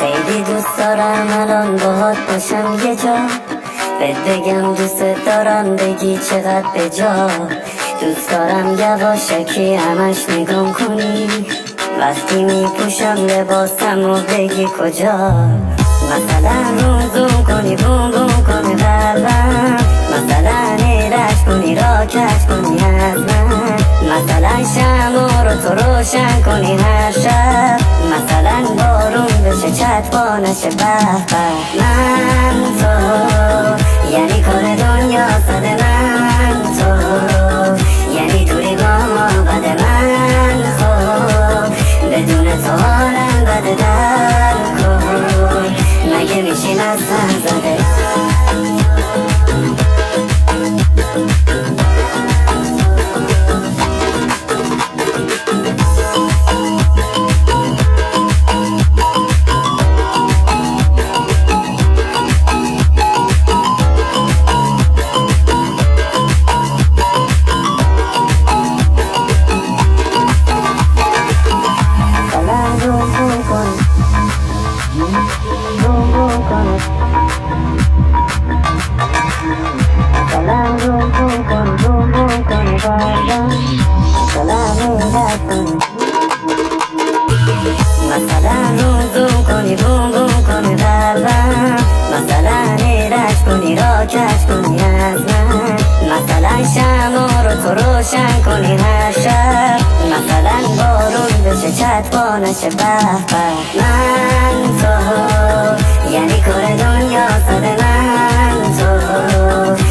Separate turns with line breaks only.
خیلی دوست دارم الان باهات باشم یه جا، بهت بگم دوست دارم بگی چقدر به جا. دوست دارم یواشکی همش نگام کنی وقتی میپوشم لباسم و بگی کجا. مثلا روم زوم کنی بوم بوم کنی قلبم، مثلا ایرش کنی را کش کنی از من، مثلا شمع رو تو روشن کنی هر شب، مثلا بارون بشه چتبا نشه به به. من تو یعنی کار دنیا صد من تو، یعنی دوری با ما بد من خب، بدون تو حالم بده در کن، مگه میشیم از سر زده. مثلا روزو کنی بوم بوم کنی قلبم، مثلا ایرش کنی را کش کنی از من، مثلا شمع رو تو روشن کنی هر شب، مثلا بارون بشه چتبا نشه به به. من تو یعنی کار دنیا صد من تو،